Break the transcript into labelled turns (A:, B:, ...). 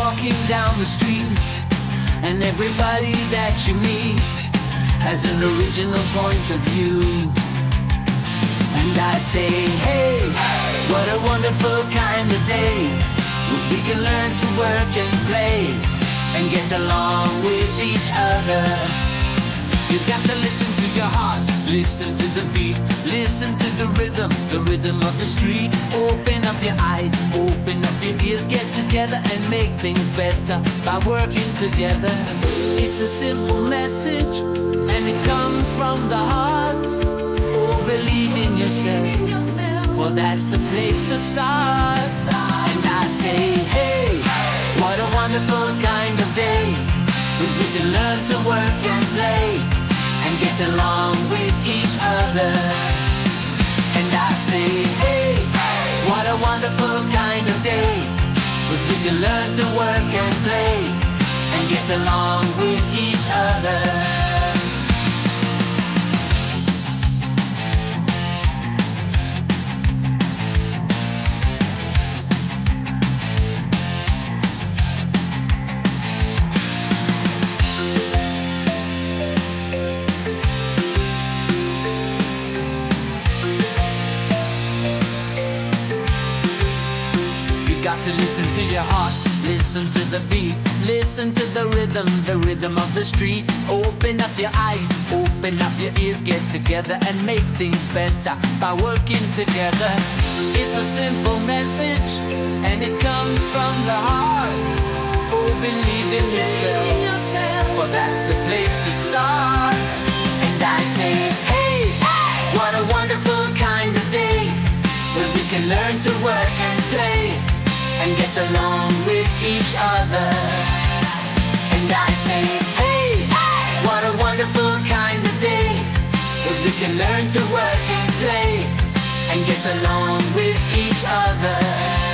A: walking down the street, and everybody that you meet has an original point of view. And I say, hey, what a wonderful kind of day, we can learn to work and play and get along with each other. You got to listen to your heart, listen to the beat, listen to the rhythm of the street. Open up your eyes, open up your ears, get together and make things better by working together. It's a simple message and it comes from the heart. Oh, believe in yourself, for that's the place to start. And I say, hey, what a wonderful kind of day, 'cause we can learn to work and play and get along with each other. And I say, hey, what a wonderful kind of day, 'cause we can learn to work and play and get along with each other. Got to listen to your heart, listen to the beat, listen to the rhythm of the street. Open up your eyes, open up your ears, get together and make things better by working together. It's a simple message and it comes from the heart. Oh, believe in yourself, for that's the place to start. And I say, hey, what a wonderful kind of day, 'cause we can learn to work and play and get along with each other. And I say, hey, what a wonderful kind of day, 'cause we can learn to work and play and get along with each other.